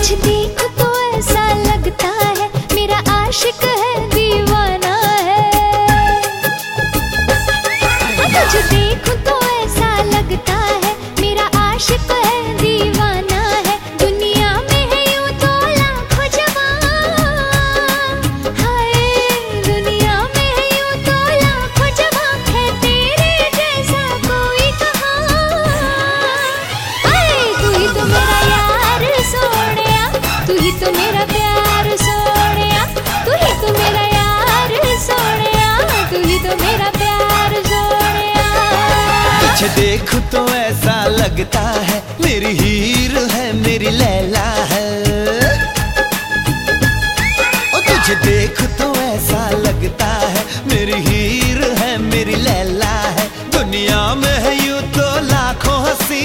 तुझे देखो तो ऐसा लगता है मेरा आशिक है दीवाना है। तुझे देखो तो ऐसा लगता है मेरा आशिक है दीवाना है। दुनिया में है यूं तो लाखों जवान, हाय दुनिया में है यूं तो लाखों जवान, है तेरे जैसा कोई कहाँ। हाय तू ही तो मेरा यार सोनिया, तू ही तो मेरा प्यार सोनिया, तू ही तो मेरा यार सोनिया, तू ही तो मेरा प्यार सोनिया। तुझे देखो तो ऐसा लगता है मेरी हीर है मेरी लैला है। ओ तुझे देखो तो ऐसा लगता है मेरी हीर है मेरी लैला है। दुनिया में है यूं तो लाखों हंसी,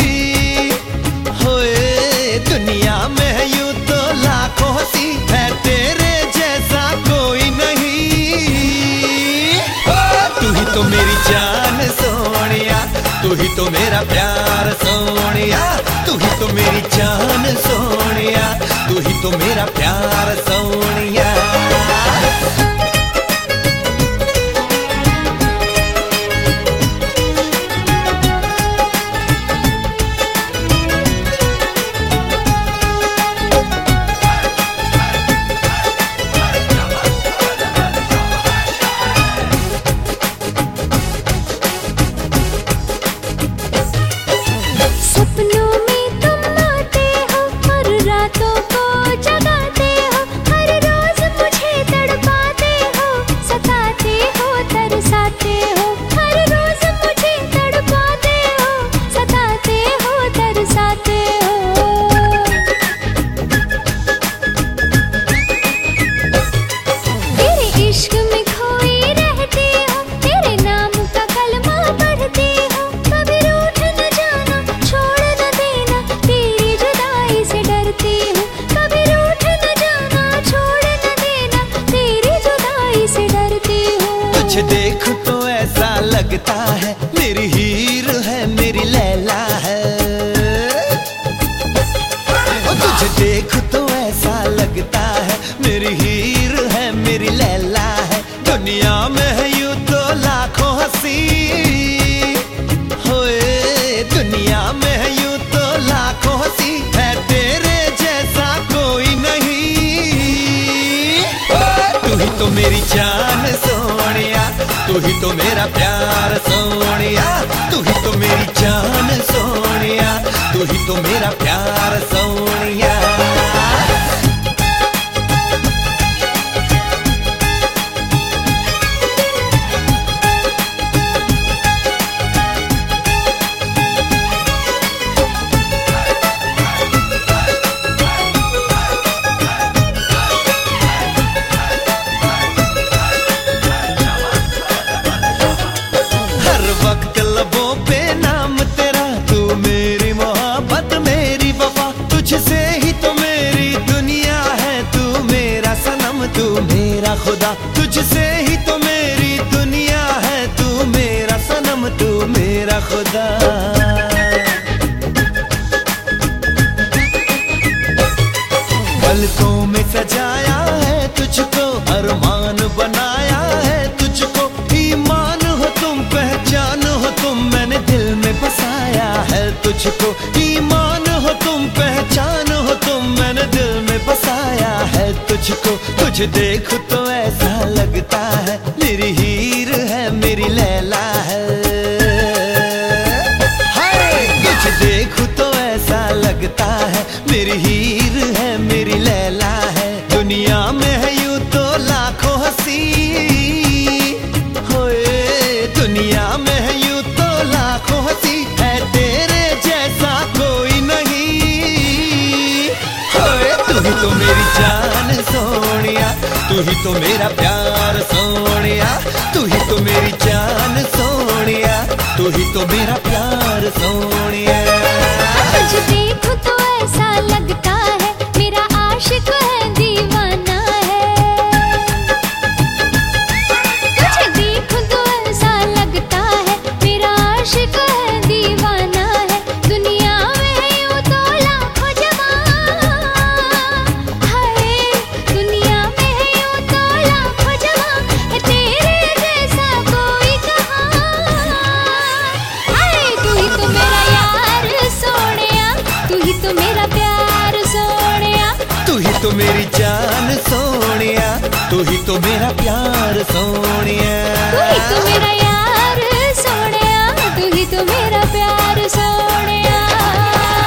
होए दुनिया में है यूं तो लाखों हंसी, है तेरे जैसा कोई नहीं। ओ तू ही तो मेरी जान सोनिया, तू ही तो मेरा प्यार सोनिया, तू ही तो मेरी जान सोनिया, तू ही तो मेरा प्यार सोनिया। सपनों में तुम आते हो और रातों को जगाते हो, हर रोज मुझे तड़पाते हो, सताते हो तरसाते हो, हर रोज मुझे तड़पाते हो, सताते हो तरसाते हो। तेरे इश्क में खोई रहती हो, तेरे नाम का कलमा पढ़ती हो, कभी रूठ न जाना छोड़ न देना, तेरी जुदाई से डरती हूँ, कभी रूठ न जाना छोड़ न देना, तेरी जुदाई से डरती हूँ। तुझे देखो तो ऐसा लगता है मेरी हीर है मेरी लैला है। ओ तुझे देखो तो ऐसा लगता है मेरी हीर है मेरी लैला है। दुनिया में है यूं तो लाखों हंसी, होए दुनिया में है यूं तो लाखों हंसी, है तेरे जैसा कोई नहीं। ओ तू ही तो मेरी जान सोनिया, तू ही तो मेरा प्यार सोनिया, तू ही तो मेरी जान सोनिया, तू ही तो मेरा प्यार सोनिया। हर वक्त लबों पे नाम तेरा, तू मेरी मोहब्बत मेरी वफा, तुझसे ही तो मेरी दुनिया है, तू मेरा सनम तू मेरा खुदा, तुझसे ही तो मेरी दुनिया है, तू मेरा सनम तू मेरा खुदा। पलकों में सजाया है तुझको, अरमान बनाया है तुझको, ईमान हो तुम पहचान हो तुम, मैंने दिल में बसाया है तुझको, ईमान हो तुम पहचान हो तुम, मैंने दिल में बसाया है तुझको। तुझे देखो तो ऐसा लगता है मेरी हीर है मेरी लैला है। हाय तुझे देखो तो ऐसा लगता है मेरी हीर है मेरी लैला है। दुनिया में है यूं तो लाखों हंसी, होए दुनिया में है यूं तो लाखों हंसी, है तेरे जैसा कोई नहीं। होए तू ही तो मेरी जान सोनिया, तू ही तो मेरा प्यार सोनिया, तू ही तो मेरी जान सोनिया, तू ही तो मेरा प्यार सोनिया। तुझे देखो तो ऐसा लगता है मेरा आशिक है दीवाना है। तुझे देखो तो ऐसा लगता है मेरा आशिक है दीवाना है। दुनिया में यूं तो लाखों जवान, तू ही तो मेरी जान सोनिया, तू ही तो मेरा प्यार सोनिया। तू ही तो मेरा यार सोनिया, तू ही तो मेरा प्यार सोनिया।